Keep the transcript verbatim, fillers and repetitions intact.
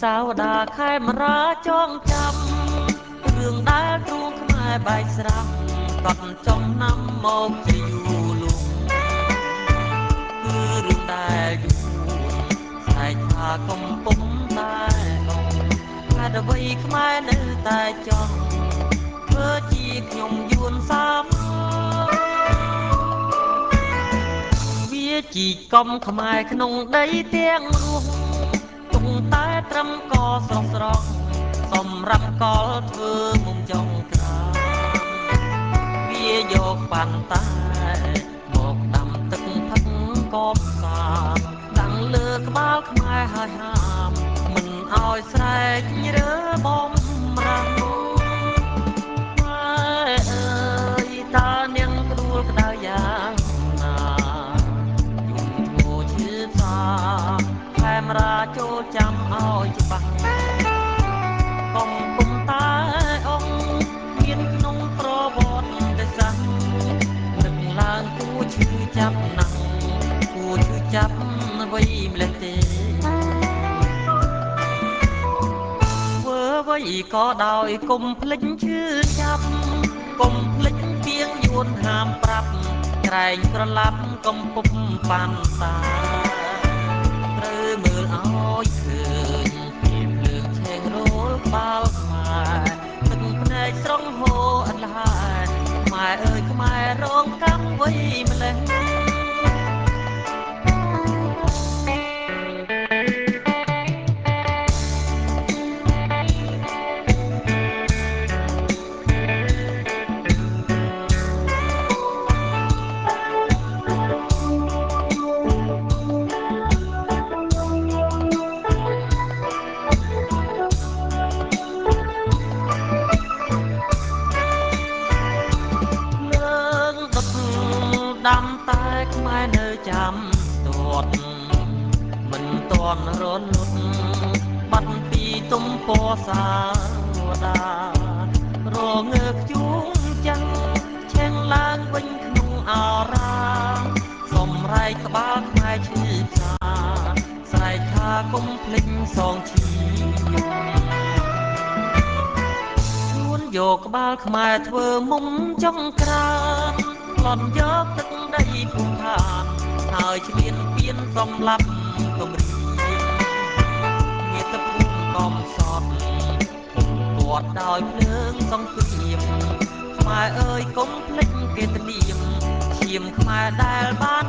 សាវតាខេមរាចងចាំរឿងដែលទ្រូងខ្មែរបែកស្រាំកត់ចំណាំមកជាយូរលុងគឺរឿងដែលយូរស្អែកថាកំពុងតែអងហេតុអ្វីខ្មែរនៅតែចង់ធ្វើជាខ្ញុំយួនសាមវាជីកំខ្មែរក្នុងដីទាំងរស់ទុកតែត្រឹមកស្រស់ស្រស់សម្រាប់កលធ្វើមុំចង់ក្រាមវាយកបានតែមកដាំទឹកផឹកកបសាដាំងលើក្បាលខ្មែរហើយហាមមិនអោយស្រែករើបំរាំម៉ែអើយតើនាងក្ដួលក្ដៅយ៉ាងណាយំងោឈឺសាខេមរាចូលចាំអោយច្បាស់កំពុងតែអង្គមានក្នុងប្រវត្តិសាស្ត្រនឹកឡើងគួឈឺចាប់ណាស់គួឈឺចាប់អ្វីម្លេះទេធ្វើអ្វីក៏ដោយកុំភ្លេចឈឺចាប់កុំភ្លេចទៀងយួនហាមប្រាប់ក្រែងក្រឡាប់កំពុកប៉ាន់តាត្រូវមើលអោយឃើញពីភ្លើងឆេងរោលក្បាលខ្មែរទឹកភ្នែកស្រង់ហូរអត់លហើយខ្មែរអើយខ្មែររងកម្មអ្វីម្លេះដាំតែខ្មែរនៅចាំស្ទាត់មិនទាន់រលត់បាត់ពីទំព័រសាវតារងើកជួងចាំងឆេងឡើងវិញក្នុងអរ៉ាសម្រែកក្បាលខ្មែរឈឺចាស្រែកថាកុំភ្លេចសងឈីជួនយកក្បាលខ្មែរធ្វើមុំចុងក្រានក្លន់យកទឹកដីភូមិឋានហើយឈ្លានពានសម្លាប់គំរាមមាតុភូមិកំសត់ពុំពាត់ដោយភ្លើងសង្គ្រាមខ្មែរអើយកុំភ្លេចគេត្រៀមឈាមខ្មែរដែលបាន